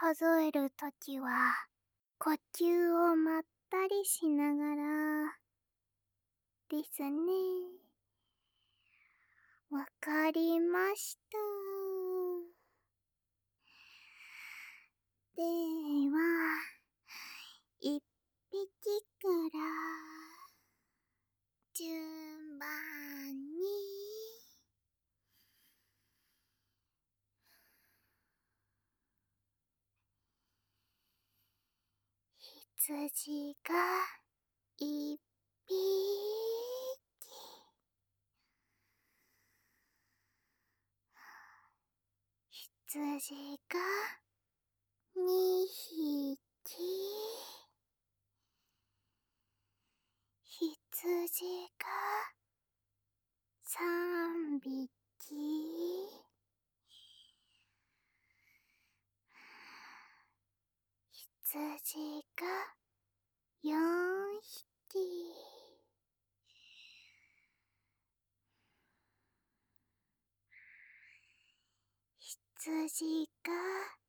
数えるときは、呼吸をまったりしながら、ですね。わかりました。では、一匹から順番に羊が一匹、羊が二匹、羊が三匹、羊が四匹、羊が